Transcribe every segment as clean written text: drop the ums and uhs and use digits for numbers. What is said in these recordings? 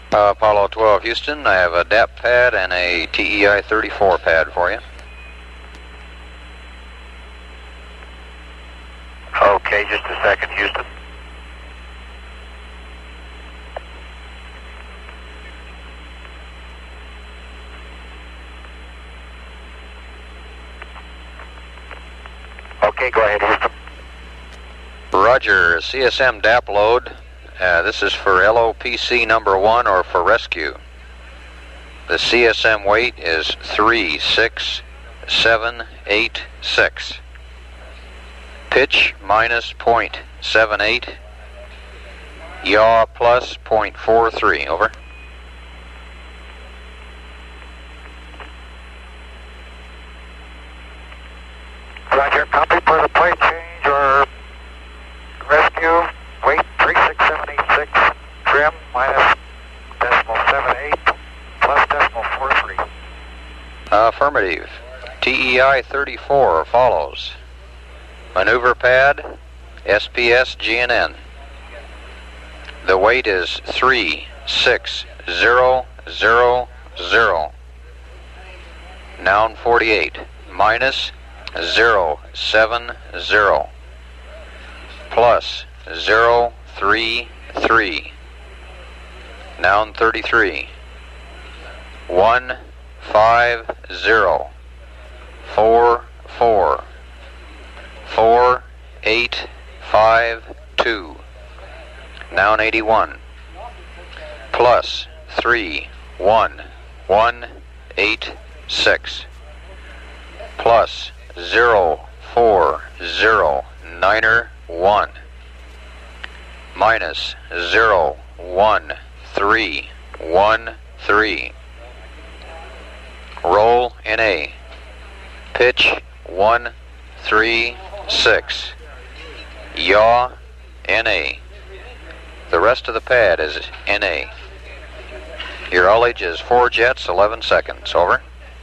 Apollo 12 Houston, I have a DAP pad and a TEI 34 pad for you. Okay, just a second, Houston. Okay, go ahead, Houston. Roger, CSM DAP load. This is for LOPC number 1 or for rescue. The CSM weight is 36786. Pitch minus 0.78. Yaw plus 0.43. Over. Roger, copy for the plate change or rescue. Weight 36786. Trim minus .78 plus .43. Affirmative. TEI 34 follows. Maneuver pad, SPS GNN. The weight is 36000. Noun 48 minus 070 plus 033. Noun 33 150 44 4852. Noun 81 plus 31186 plus 040991 minus 01313. Roll NA. Pitch 136. Yaw NA. The rest of the pad is NA. Your ullage is 4 jets, 11 seconds. Over.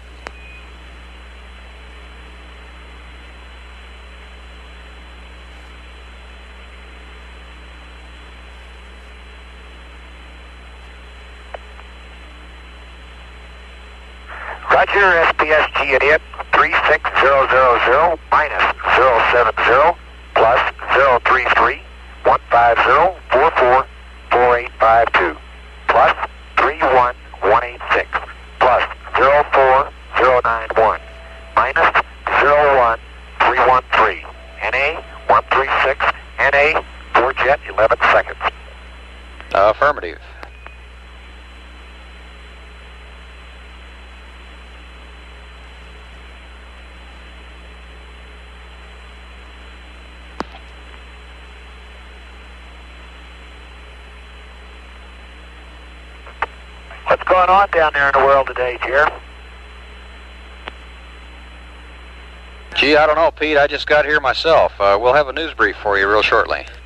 Roger, SPSG idiot, 36000 minus 070 plus 033 150 44 4852 plus 31186 plus 04091 minus 01313. NA 136, NA 4 jet, 11 seconds. Affirmative. What's going on down there in the world today, Jer? Gee, I don't know, Pete. I just got here myself. We'll have a news brief for you real shortly.